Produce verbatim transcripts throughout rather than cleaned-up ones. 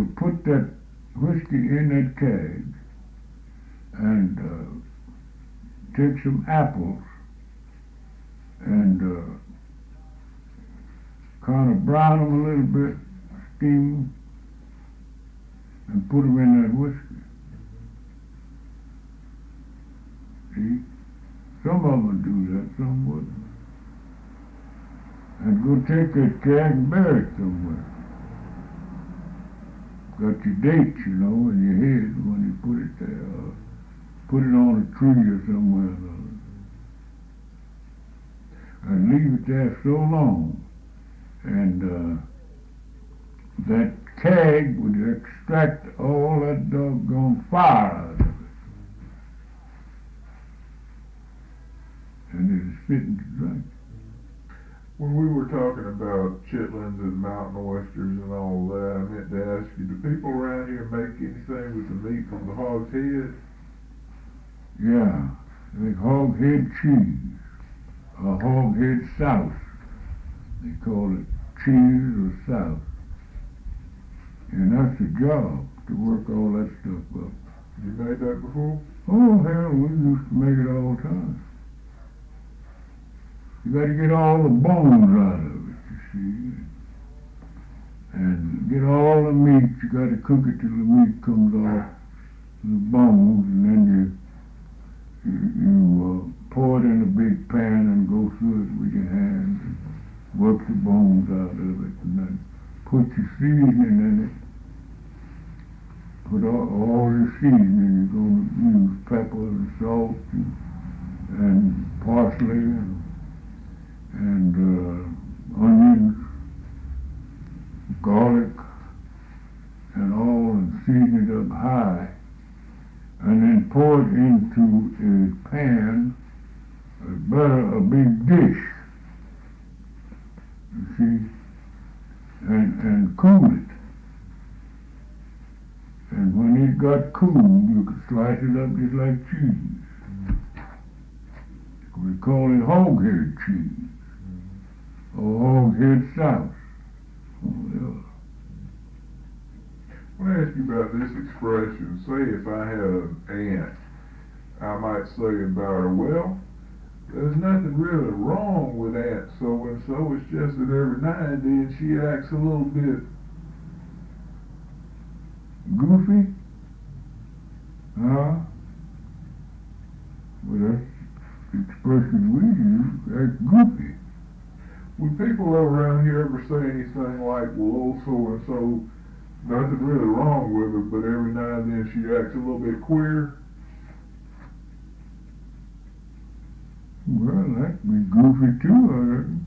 would put that whiskey in that keg and uh, take some apples and uh, kind of brown them a little bit, steam them, and put them in that whiskey. See? Some of them would do that, some wouldn't. And go take that keg and bury it somewhere. Got your date, you know, in your head when you put it there. Uh, put it on a tree or somewhere or other. And leave it there so long. And uh, that keg would extract all that doggone fire out of it. And it is fitting to drink. When we were talking about chitlins and mountain oysters and all that, I meant to ask you, do people around here make anything with the meat from the hog's head? Yeah, like hog head cheese, or hog head sauce. They call it cheese or sauce. And that's the job, to work all that stuff up. You made that before? Oh, hell, we used to make it all the time. You got to get all the bones out of it, you see. And get all the meat. You got to cook it till the meat comes off the bones, and then you you, you uh, pour it in a big pan and go through it with your hands and work the bones out of it, and then put your seasoning in it. Put all, all your seasoning. You're going to use pepper and salt and, and parsley and and uh, onions, garlic, and all, and season it up high, and then pour it into a pan, a butter, a big dish, you see, and, and cool it. And when it got cool, you could slice it up just like cheese. We call it hog head cheese. Or hog head sauce. Oh, yeah. I want to ask you about this expression. Say if I had an aunt, I might say about her, well, there's nothing really wrong with Aunt so-and-so, it's just that every now and then she acts a little bit goofy? Huh? Well, that's the expression we use, that's goofy. Would people around here ever say anything like, well, old so-and-so, nothing really wrong with her, but every now and then she acts a little bit queer? Well, that'd be goofy too, I reckon.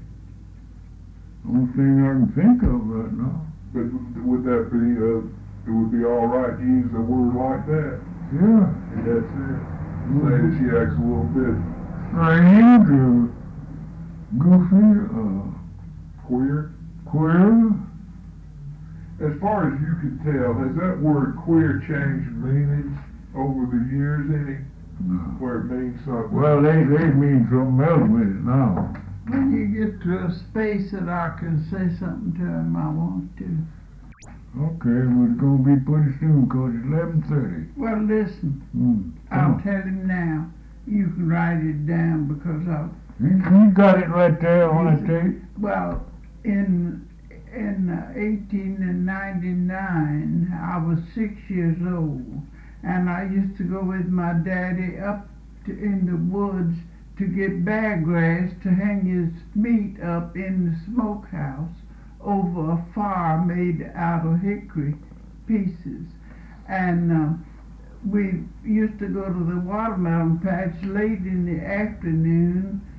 Only thing I can think of right now. But would that be, uh, it would be all right to use a word like that? Yeah. And that's it. Say that she acts a little bit strange or goofy, uh, queer. Queer? As far as you can tell, has that word queer changed meaning over the years any? No. Where it means something? Well, they, they mean something else with it now. When you get to a space that I can say something to him, I want to. Okay, well, it's going to be pretty soon because it's eleven thirty. Well, listen, Mm. I'll tell him now. You can write it down because I'll... You, you got it right there on the tape? Well, in in uh, eighteen ninety-nine, I was six years old, and I used to go with my daddy up to, in the woods to get bear grass to hang his meat up in the smokehouse over a fire made out of hickory pieces. And uh, we used to go to the watermelon patch late in the afternoon